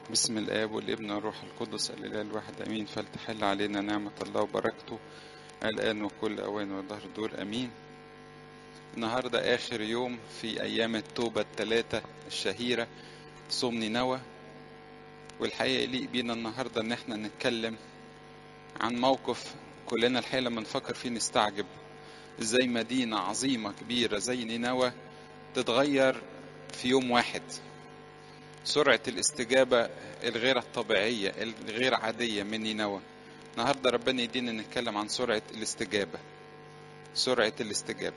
بسم الآب والابن والروح القدس الإله الواحد أمين. فلتحل علينا نعمة الله وبركته الآن وكل أوان ودهر دور أمين. النهاردة آخر يوم في أيام التوبة الثلاثة الشهيرة، صوم نينوى. والحقيقة يليق بينا النهاردة إن احنا نتكلم عن موقف كلنا الحقيقة لما نفكر فيه نستعجب إزاي مدينة عظيمة كبيرة زي نينوى تتغير في يوم واحد. سرعة الاستجابة الغير الطبيعية الغير عادية من نينوى. النهاردة ربنا يدينا نتكلم عن سرعة الاستجابة. سرعة الاستجابة.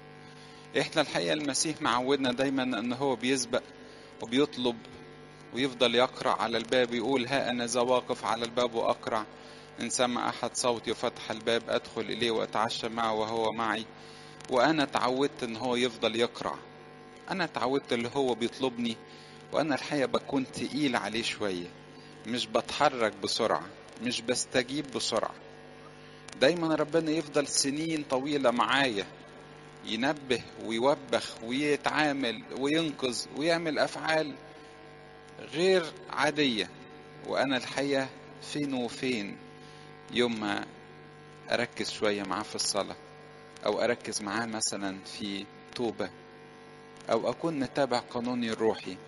احنا الحقيقة المسيح معودنا دايما ان هو بيسبق وبيطلب ويفضل يقرع على الباب، يقول ها انا ذا واقف على الباب واقرع، ان سمع احد صوتي وفتح الباب ادخل اليه واتعشى معه وهو معي. وانا اتعودت ان هو يفضل يقرع. انا اتعودت اللي هو بيطلبني، وانا الحقيقة بكون تقيل عليه شوية، مش بتحرك بسرعة، مش بستجيب بسرعة. دايما ربنا يفضل سنين طويلة معايا، ينبه ويوبخ ويتعامل وينقذ ويعمل أفعال غير عادية، وأنا الحقيقة فين وفين يوم ما أركز شوية معاه في الصلاة، أو أركز معاه مثلا في توبة، أو أكون متابع قانوني الروحي.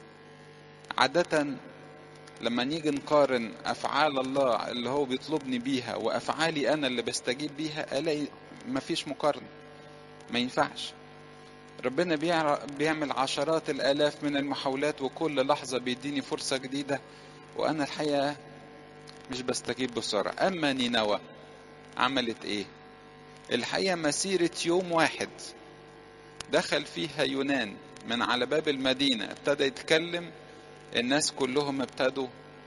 عادة لما نيجي نقارن أفعال الله اللي هو بيطلبني بيها وأفعالي أنا اللي بستجيب بيها، ألاقي مفيش مقارنة، ما ينفعش. ربنا بيعمل عشرات الآلاف من المحاولات، وكل لحظة بيديني فرصة جديدة، وأنا الحقيقة مش بستجيب بسرعة. أما نينوى عملت إيه؟ الحقيقة مسيرة يوم واحد دخل فيها يونان من على باب المدينة، ابتدى يتكلم، الناس كلهم ابتدوا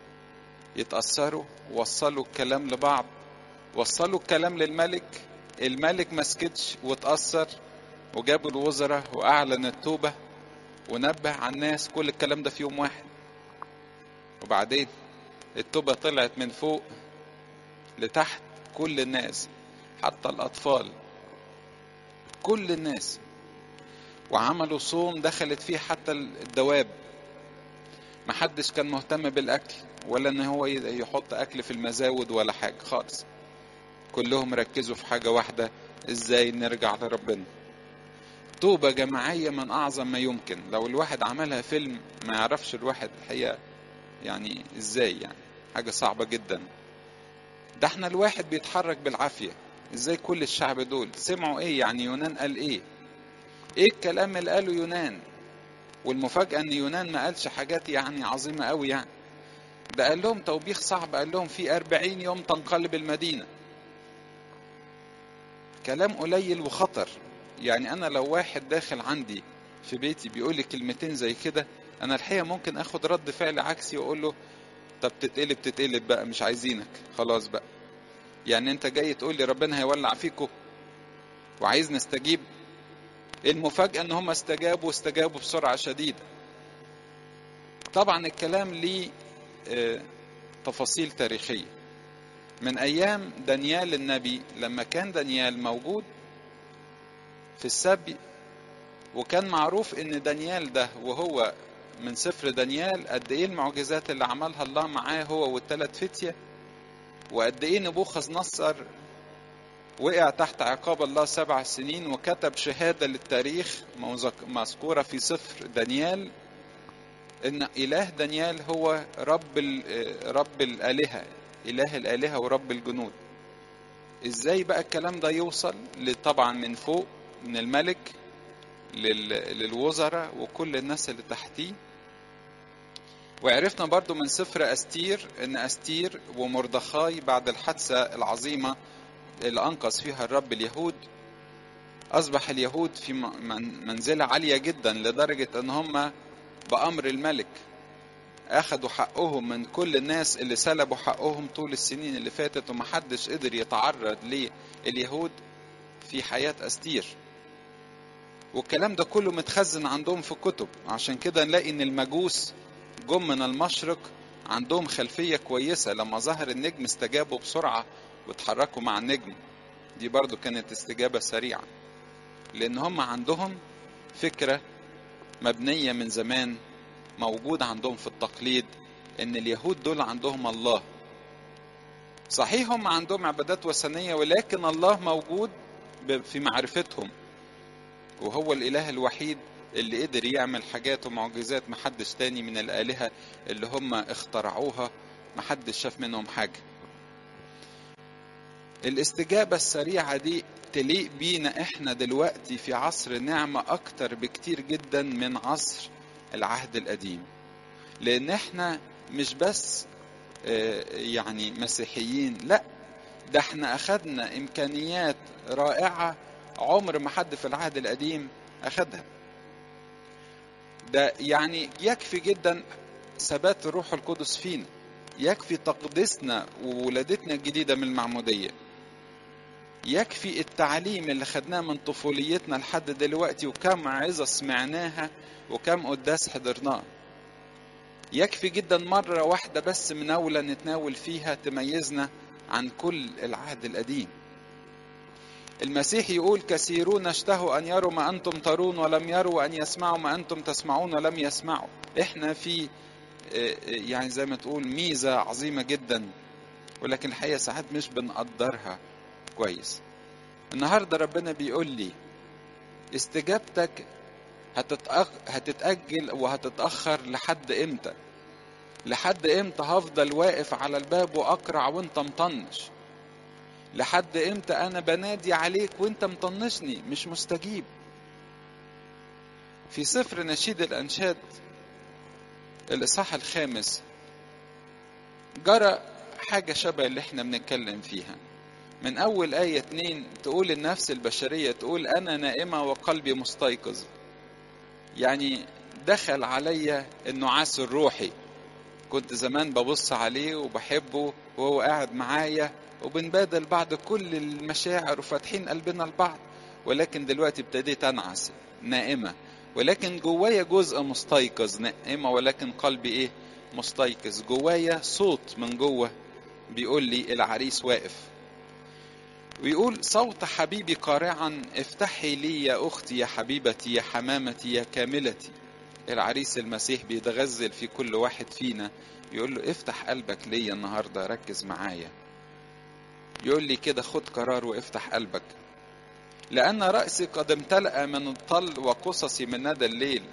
يتأثروا، وصلوا الكلام لبعض، وصلوا الكلام للملك. الملك مسكتش واتأثر، وجابوا الوزراء وأعلن التوبة ونبه على الناس. كل الكلام ده في يوم واحد. وبعدين التوبة طلعت من فوق لتحت، كل الناس حتى الأطفال، كل الناس. وعملوا صوم دخلت فيه حتى الدواب. محدش كان مهتم بالأكل، ولا ان هو يحط أكل في المزاود ولا حاجة خالص. كلهم ركزوا في حاجة واحدة، ازاي نرجع لربنا. توبة جماعية من أعظم ما يمكن. لو الواحد عملها فيلم ما يعرفش الواحد الحقيقة يعني ازاي، يعني حاجة صعبة جدا. ده احنا الواحد بيتحرك بالعافية. ازاي كل الشعب دول سمعوا ايه؟ يعني يونان قال ايه؟ ايه الكلام اللي قاله يونان؟ والمفاجأة ان يونان ما قالش حاجات يعني عظيمة قوي يعني. ده قال لهم توبيخ صعب، قال لهم في 40 يوم تنقلب المدينة. كلام قليل وخطر. يعني انا لو واحد داخل عندي في بيتي بيقول لي كلمتين زي كده، انا الحقيقة ممكن اخد رد فعل عكسي واقول له طب تتقلب بقى، مش عايزينك خلاص بقى. يعني انت جاي تقول لي ربنا هيولع فيكم وعايز نستجيب؟ المفاجأة ان هم استجابوا بسرعة شديدة. طبعا الكلام ليه تفاصيل تاريخية. من ايام دانيال النبي، لما كان دانيال موجود في السبي، وكان معروف ان دانيال ده وهو من سفر دانيال قد ايه المعجزات اللي عملها الله معاه هو والثلاث فتية، وقد ايه نبوخذ نصر وقع تحت عقاب الله 7 سنين، وكتب شهادة للتاريخ مذكورة في سفر دانيال ان اله دانيال هو رب الالهة، اله الالهة ورب الجنود. ازاي بقى الكلام ده يوصل؟ طبعا من فوق، من الملك للوزراء وكل الناس اللي تحتيه. وعرفنا برضو من سفر أستير ان أستير ومردخاي بعد الحادثة العظيمة اللي أنقذ فيها الرب اليهود، أصبح اليهود في منزلة عالية جدا، لدرجة ان هم بأمر الملك أخدوا حقهم من كل الناس اللي سلبوا حقهم طول السنين اللي فاتت، ومحدش قدر يتعرض لليهود في حياة أستير. والكلام ده كله متخزن عندهم في الكتب. عشان كده نلاقي ان المجوس جم من المشرق عندهم خلفية كويسة، لما ظهر النجم استجابوا بسرعة واتحركوا مع النجم. دي برضو كانت استجابة سريعة، لان هم عندهم فكرة مبنية من زمان، موجودة عندهم في التقليد، ان اليهود دول عندهم الله. صحيح هم عندهم عبادات وثنية، ولكن الله موجود في معرفتهم، وهو الاله الوحيد اللي قدر يعمل حاجات ومعجزات محدش تاني من الآلهة اللي هم اخترعوها محدش شاف منهم حاجة. الاستجابة السريعة دي تليق بينا احنا دلوقتي في عصر نعمة اكتر بكتير جدا من عصر العهد القديم، لان احنا مش بس يعني مسيحيين، لا، ده احنا اخدنا امكانيات رائعة عمر ما حد في العهد القديم اخدها. ده يعني يكفي جدا ثبات الروح القدس فينا، يكفي تقديسنا وولادتنا الجديدة من المعمودية، يكفي التعليم اللي خدناه من طفوليتنا لحد دلوقتي، وكم عظة سمعناها وكم قداس حضرناه. يكفي جدا مرة واحدة بس مناولة نتناول فيها تميزنا عن كل العهد القديم. المسيح يقول كثيرون اشتهوا أن يروا ما أنتم ترون ولم يروا، وأن يسمعوا ما أنتم تسمعون ولم يسمعوا. احنا في يعني زي ما تقول ميزة عظيمة جدا، ولكن الحقيقة ساعات مش بنقدرها كويس. النهاردة ربنا بيقول لي استجابتك هتتأجل وهتتأخر لحد امتى؟ لحد امتى هفضل واقف على الباب واقرع وانت مطنش؟ لحد امتى انا بنادي عليك وانت مطنشني مش مستجيب؟ في سفر نشيد الانشاد الاصحاح 5 جرى حاجة شبه اللي احنا بنتكلم فيها. من اول آية 2 تقول النفس البشرية، تقول انا نائمة وقلبي مستيقظ. يعني دخل عليا النعاس الروحي، كنت زمان ببص عليه وبحبه وهو قاعد معايا وبنبادل بعض كل المشاعر وفاتحين قلبنا لبعض، ولكن دلوقتي ابتديت انعس نائمة، ولكن جوايا جزء مستيقظ. نائمة ولكن قلبي ايه؟ مستيقظ. جوايا صوت من جوه بيقول لي العريس واقف، ويقول صوت حبيبي قارعا افتحي لي يا اختي يا حبيبتي يا حمامتي يا كاملتي. العريس المسيح بيتغزل في كل واحد فينا، يقول له افتح قلبك ليا النهاردة، ركز معايا. يقول لي كده خد قرار وافتح قلبك، لأن رأسي قد امتلأ من الطل وقصصي من ندى الليل.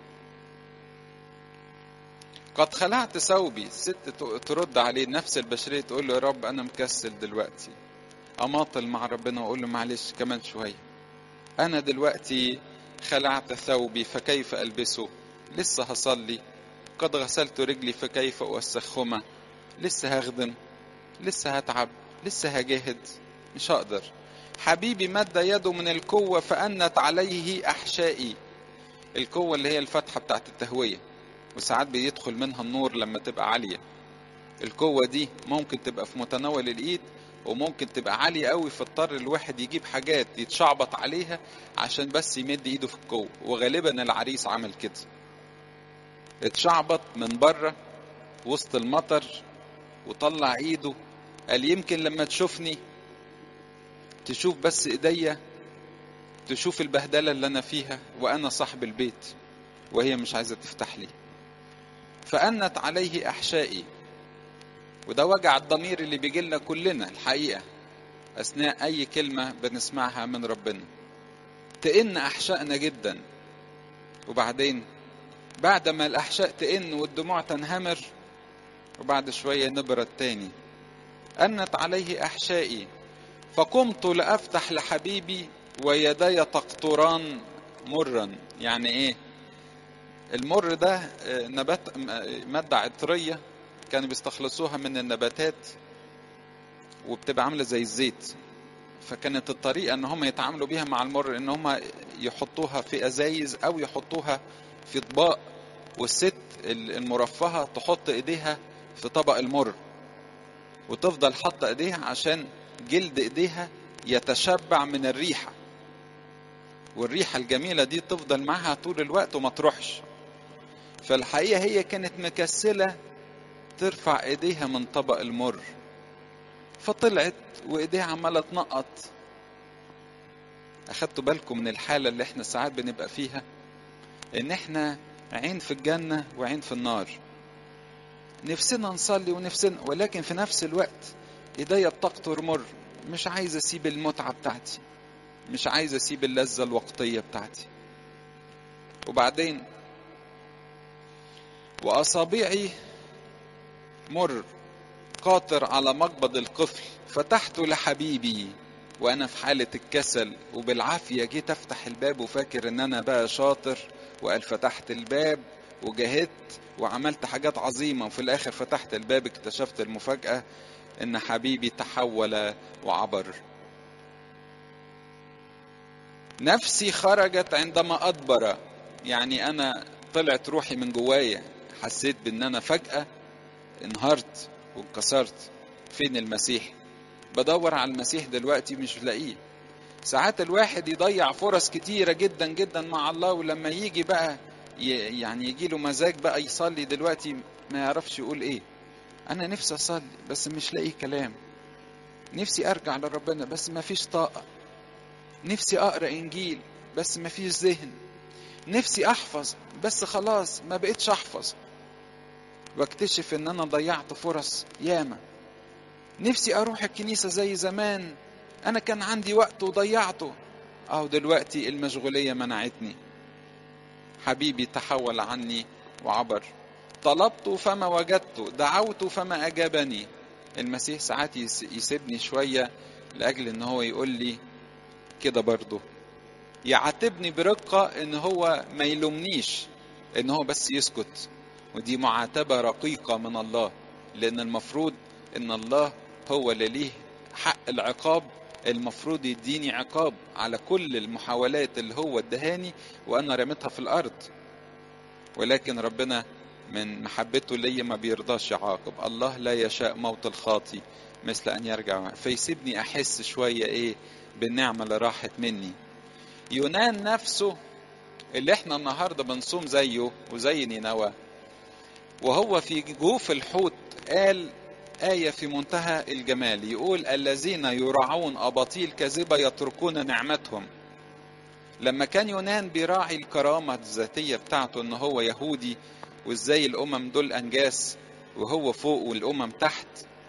قد خلعت ثوبي. ست ترد عليه نفس البشرية تقول له يا رب أنا مكسل دلوقتي، أماطل مع ربنا وأقول له معلش كمان شوية. أنا دلوقتي خلعت ثوبي فكيف ألبسه؟ لسه هصلي. قد غسلت رجلي فكيف أوسخهما؟ لسه هخدم، لسه هتعب، لسه هجاهد، مش هقدر. حبيبي مد يده من القوة فأنت عليه أحشائي. القوة اللي هي الفتحة بتاعت التهوية، وساعات بيدخل منها النور لما تبقى عالية. القوة دي ممكن تبقى في متناول الإيد، وممكن تبقى عالية قوي فاضطر الواحد يجيب حاجات يتشعبط عليها عشان بس يمد إيده في القوة. وغالبا العريس عمل كده، اتشعبط من بره وسط المطر وطلع ايده، قال يمكن لما تشوفني تشوف بس ايديا، تشوف البهدلة اللي انا فيها وانا صاحب البيت، وهي مش عايزة تفتح لي. فأنت عليه احشائي. وده وجع الضمير اللي بيجي لنا كلنا الحقيقة اثناء اي كلمة بنسمعها من ربنا، تئن احشائنا جدا. وبعدين بعد ما الاحشاء تئن والدموع تنهمر، وبعد شوية نبرد تاني. أنت عليه أحشائي فقمت لأفتح لحبيبي ويدي تقطران مرا. يعني إيه المر ده؟ نبات، مادة عطرية كانوا بيستخلصوها من النباتات وبتبقى عاملة زي الزيت. فكانت الطريقة ان هم يتعاملوا بيها مع المر ان هم يحطوها في ازايز او يحطوها في طباق، والست المرفهة تحط ايديها في طبق المر وتفضل حاطة ايديها عشان جلد ايديها يتشبع من الريحة، والريحة الجميلة دي تفضل معها طول الوقت وما تروحش. فالحقيقة هي كانت مكسلة ترفع ايديها من طبق المر، فطلعت وايديها عمالة تنقط. اخدتوا بالكم من الحالة اللي احنا ساعات بنبقى فيها؟ ان احنا عين في الجنة وعين في النار. نفسنا نصلي ونفسنا، ولكن في نفس الوقت ايديا بتقطر مر، مش عايز اسيب المتعة بتاعتي، مش عايز اسيب اللذة الوقتية بتاعتي. وبعدين واصابعي مر قاطر على مقبض القفل، فتحته لحبيبي وانا في حالة الكسل، وبالعافية جيت افتح الباب وفاكر ان انا بقى شاطر، وقال فتحت الباب وجهدت وعملت حاجات عظيمة، وفي الاخر فتحت الباب اكتشفت المفاجأة ان حبيبي تحول وعبر. نفسي خرجت عندما ادبر، يعني انا طلعت روحي من جوايا، حسيت بان انا فجأة انهارت وانكسرت. فين المسيح؟ بدور على المسيح دلوقتي مش لاقيه. ساعات الواحد يضيع فرص كتيرة جدا جدا مع الله، ولما يجي بقى يعني يجي له مزاج بقى يصلي دلوقتي ما يعرفش يقول ايه. انا نفسي اصلي بس مش لاقي كلام، نفسي ارجع لربنا بس ما فيش طاقة، نفسي اقرأ انجيل بس ما فيش ذهن، نفسي احفظ بس خلاص ما بقتش احفظ، واكتشف ان انا ضيعت فرص ياما. نفسي اروح الكنيسة زي زمان، انا كان عندي وقت وضيعته، اهو دلوقتي المشغولية منعتني. حبيبي تحول عني وعبر. طلبت فما وجدت، دعوت فما اجابني. المسيح ساعات يسيبني شوية لاجل ان هو يقول لي كده برضه، يعاتبني برقة ان هو ما يلومنيش، ان هو بس يسكت. ودي معاتبة رقيقة من الله، لان المفروض ان الله هو اللي ليه حق العقاب، المفروض يديني عقاب على كل المحاولات اللي هو ادهاني وانا رميتها في الارض. ولكن ربنا من محبته ليا ما بيرضاش يعاقب. الله لا يشاء موت الخاطي مثل ان يرجع، فيسيبني احس شوية ايه بالنعمة اللي راحت مني. يونان نفسه اللي احنا النهاردة بنصوم زيه وزي نينوى، وهو في جوف الحوت قال آية في منتهى الجمال، يقول الذين يراعون أباطيل كذبة يتركون نعمتهم. لما كان يونان بيراعي الكرامة الذاتية بتاعته ان هو يهودي، وازاي الامم دول انجاس وهو فوق والامم تحت،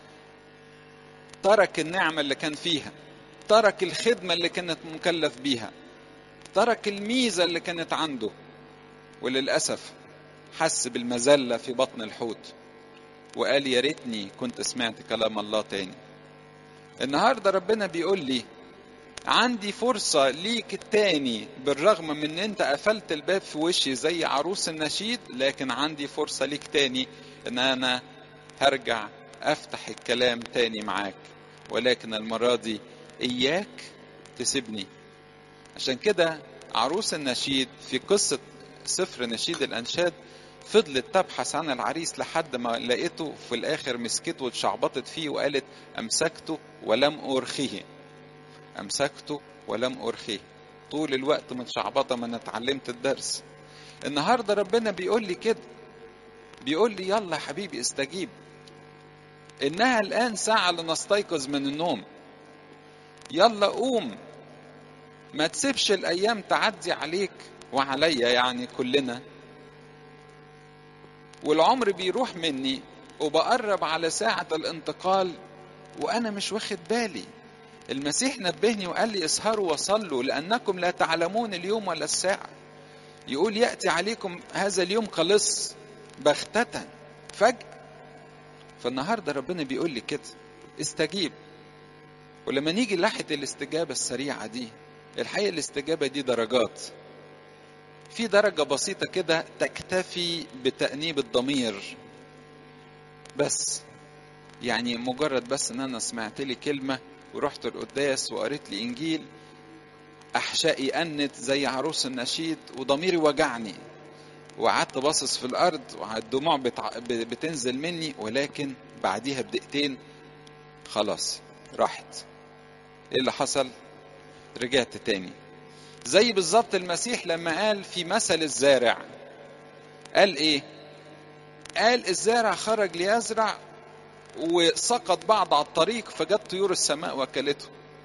ترك النعمة اللي كان فيها، ترك الخدمة اللي كانت مكلف بيها، ترك الميزة اللي كانت عنده، وللأسف حس بالمذلة في بطن الحوت وقال يا ريتني كنت سمعت كلام الله تاني. النهاردة ربنا بيقول لي عندي فرصة ليك التاني، بالرغم من ان انت قفلت الباب في وشي زي عروس النشيد، لكن عندي فرصة ليك تاني ان انا هرجع افتح الكلام تاني معاك، ولكن المرة دي اياك تسيبني. عشان كده عروس النشيد في قصة سفر نشيد الانشاد فضلت تبحث عن العريس لحد ما لقيته، في الاخر مسكته واتشعبطت فيه وقالت امسكته ولم ارخيه، امسكته ولم ارخيه. طول الوقت متشعبطه، ما انا اتعلمت الدرس. النهارده ربنا بيقول لي كده، بيقول لي يلا يا حبيبي استجيب، انها الان ساعه لنستيقظ من النوم، يلا قوم، ما تسيبش الايام تعدي عليك وعليا، يعني كلنا، والعمر بيروح مني وبقرب على ساعه الانتقال وانا مش واخد بالي. المسيح نبهني وقال لي اسهروا وصلوا لأنكم لا تعلمون اليوم ولا الساعة. يقول يأتي عليكم هذا اليوم كلص بغتة فجأة. فالنهاردة ربنا بيقول لي كده استجيب. ولما نيجي لحظة الاستجابة السريعة دي، الحقيقة الاستجابة دي درجات. في درجة بسيطة كده تكتفي بتأنيب الضمير بس، يعني مجرد بس ان انا سمعت لي كلمة ورحت القداس وقريت لي انجيل، احشائي انت زي عروس النشيد وضميري وجعني وقعدت باصص في الارض والدموع بتنزل مني، ولكن بعديها بدقيقتين خلاص راحت. ايه اللي حصل؟ رجعت تاني. زي بالظبط المسيح لما قال في مثل الزارع، قال ايه؟ قال الزارع خرج ليزرع وسقط بعض على الطريق فجت طيور السماء واكلته،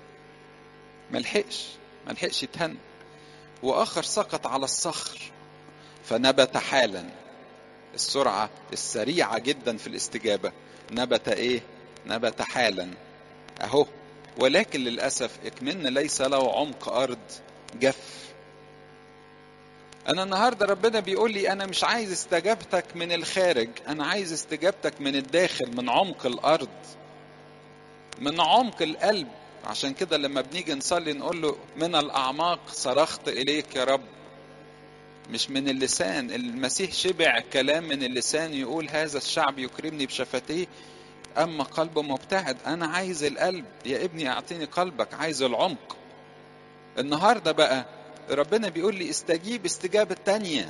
ملحقش يتهنى. واخر سقط على الصخر فنبت حالا. السرعة السريعة جدا في الاستجابة. نبت ايه؟ نبت حالا اهو. ولكن للأسف اكمن ليس له عمق أرض جف. أنا النهاردة ربنا بيقول لي أنا مش عايز استجابتك من الخارج، أنا عايز استجابتك من الداخل، من عمق الأرض، من عمق القلب. عشان كده لما بنيجي نصلي نقول له من الأعماق صرخت إليك يا رب، مش من اللسان. المسيح شبع كلام من اللسان، يقول هذا الشعب يكرمني بشفتيه أما قلبه مبتعد. أنا عايز القلب يا ابني، أعطيني قلبك، عايز العمق. النهاردة بقى ربنا بيقول لي استجيب استجابة تانية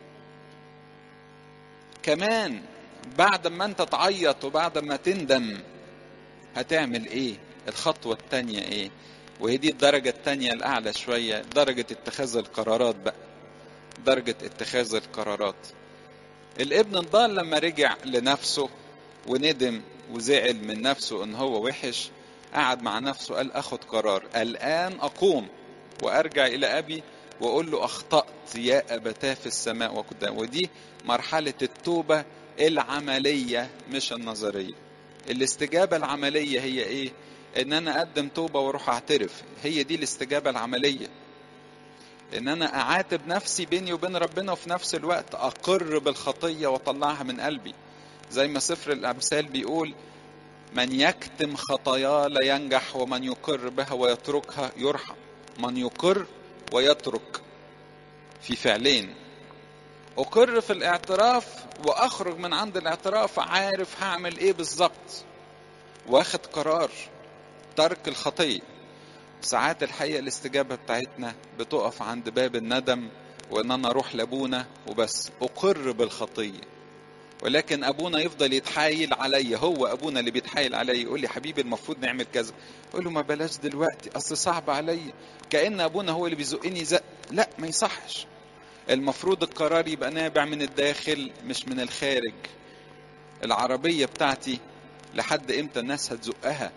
كمان. بعد ما انت تعيط وبعد ما تندم هتعمل ايه؟ الخطوة التانية ايه؟ وهي دي الدرجة التانية الأعلى شوية، درجة اتخاذ القرارات بقى. درجة اتخاذ القرارات. الابن الضال لما رجع لنفسه وندم وزعل من نفسه ان هو وحش، قعد مع نفسه قال اخد قرار، الآن أقوم وأرجع إلى أبي وأقول له أخطأت يا أبتاه في السماء وقدام. ودي مرحلة التوبة العملية مش النظرية. الاستجابة العملية هي إيه؟ إن أنا أقدم توبة وأروح أعترف. هي دي الاستجابة العملية، إن أنا أعاتب نفسي بيني وبين ربنا، وفي نفس الوقت أقر بالخطية وأطلعها من قلبي. زي ما سفر الأمثال بيقول من يكتم خطاياه لا ينجح، ومن يقر بها ويتركها يرحم. من يقر ويترك، في فعلين. أقر في الاعتراف وأخرج من عند الاعتراف عارف هعمل إيه بالظبط، واخد قرار ترك الخطية. ساعات الحقيقة الاستجابة بتاعتنا بتقف عند باب الندم، وإن أنا أروح لأبونا وبس أقر بالخطية. ولكن أبونا يفضل يتحايل عليا، هو أبونا اللي بيتحايل عليا، يقول لي حبيبي المفروض نعمل كذا، أقول له ما بلاش دلوقتي أصل صعب عليا. كأن أبونا هو اللي بيزقني زق. لا، ما يصحش. المفروض القرار يبقى نابع من الداخل مش من الخارج. العربية بتاعتي لحد إمتى الناس هتزقها؟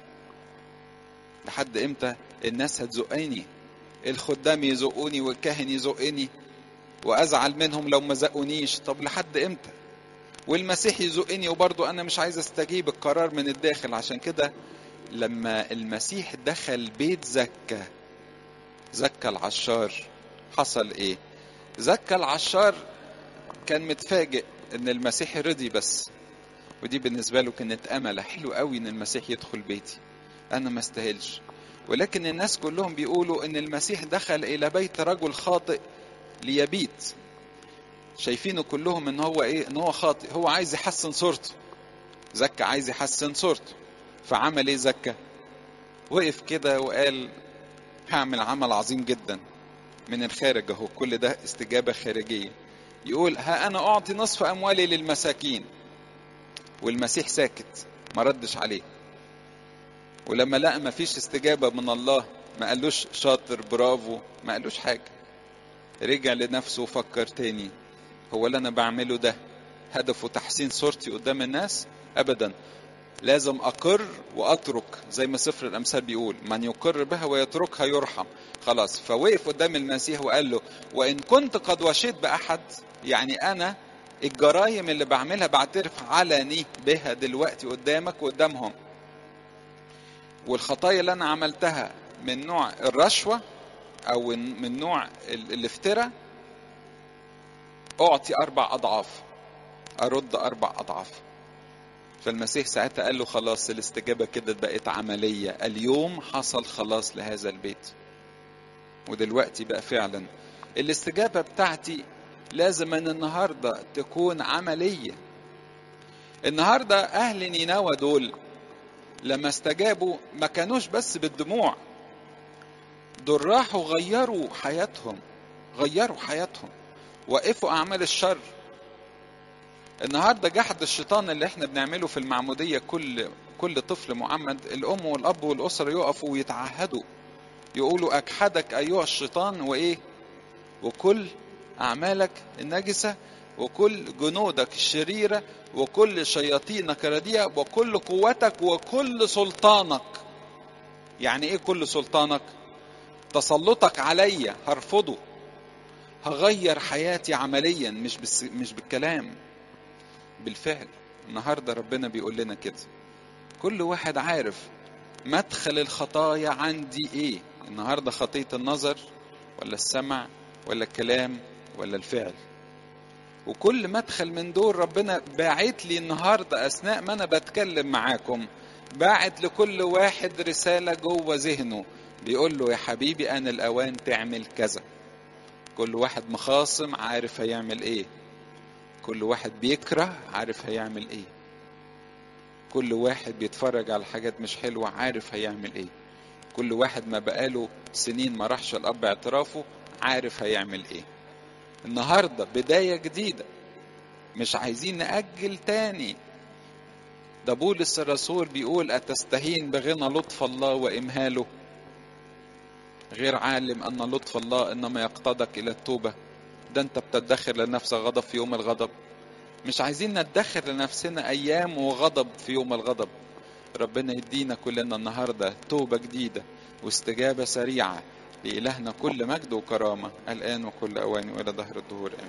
لحد إمتى الناس هتزقني؟ الخدام يزقوني والكاهن يزقني وأزعل منهم لو ما زقونيش. طب لحد إمتى؟ والمسيح يزقني وبرضه أنا مش عايز استجيب القرار من الداخل. عشان كده لما المسيح دخل بيت زكى العشار، حصل إيه؟ زكى العشار كان متفاجئ إن المسيح رضي بس، ودي بالنسبة له كانت أملة حلو قوي إن المسيح يدخل بيتي، أنا ما استاهلش. ولكن الناس كلهم بيقولوا إن المسيح دخل إلى بيت رجل خاطئ ليبيت. شايفينه كلهم إن هو إيه؟ إن هو خاطئ، هو عايز يحسن صورته. زكى عايز يحسن صورته، فعمل إيه زكى؟ وقف كده وقال هعمل عمل عظيم جدا من الخارج أهو. كل ده استجابة خارجية. يقول ها أنا أعطي نصف أموالي للمساكين. والمسيح ساكت ما ردش عليه. ولما لقى ما فيش استجابة من الله ما قالوش شاطر برافو، ما قالوش حاجة. رجع لنفسه وفكر تاني، هو اللي أنا بعمله ده هدفه تحسين صورتي قدام الناس؟ أبدا، لازم أقر وأترك. زي ما سفر الأمثال بيقول من يقر بها ويتركها يرحم. خلاص. فوقف قدام المسيح وقال له وإن كنت قد وشيت بأحد، يعني أنا الجرايم اللي بعملها بعترف علني بها دلوقتي قدامك وقدامهم، والخطايا اللي أنا عملتها من نوع الرشوة أو من نوع الافتراء أعطي 4 أضعاف، أرد 4 أضعاف. فالمسيح ساعتها قال له خلاص الاستجابة كده بقت عملية، اليوم حصل خلاص لهذا البيت. ودلوقتي بقى فعلا الاستجابة بتاعتي لازم ان النهاردة تكون عملية. النهاردة أهل نينوى دول لما استجابوا ما كانوش بس بالدموع، دول راحوا غيروا حياتهم، غيروا حياتهم، وقفوا أعمال الشر. النهاردة جحد الشيطان اللي احنا بنعمله في المعمودية، كل طفل معمد الأم والأب والأسرة يقفوا ويتعهدوا يقولوا أجحدك أيها الشيطان وإيه؟ وكل أعمالك النجسة وكل جنودك الشريرة وكل شياطينك الرديئة وكل قوتك وكل سلطانك. يعني إيه كل سلطانك؟ تسلطك عليا هرفضه، هغير حياتي عمليا مش بالكلام. بالفعل النهاردة ربنا بيقول لنا كده. كل واحد عارف مدخل الخطايا عندي ايه النهاردة، خطية النظر ولا السمع ولا الكلام ولا الفعل. وكل مدخل من دول ربنا باعت لي النهاردة أثناء ما أنا بتكلم معاكم، باعت لكل واحد رسالة جوه ذهنه بيقول له يا حبيبي أنا الأوان تعمل كذا. كل واحد مخاصم عارف هيعمل ايه، كل واحد بيكره عارف هيعمل ايه، كل واحد بيتفرج على حاجات مش حلوة عارف هيعمل ايه، كل واحد ما بقاله سنين ما راحش الأب اعترافه عارف هيعمل ايه. النهاردة بداية جديدة، مش عايزين نأجل تاني. ده بولس الرسول بيقول أتستهين بغنى لطف الله وإمهاله، غير عالم أن لطف الله إنما يقتضك إلى التوبة. ده أنت بتدخر لنفسك غضب في يوم الغضب. مش عايزين ندخر لنفسنا أيام وغضب في يوم الغضب. ربنا يدينا كلنا النهاردة توبة جديدة واستجابة سريعة. لإلهنا كل مجد وكرامة الآن وكل أوان وإلى دهر الدهور آمين.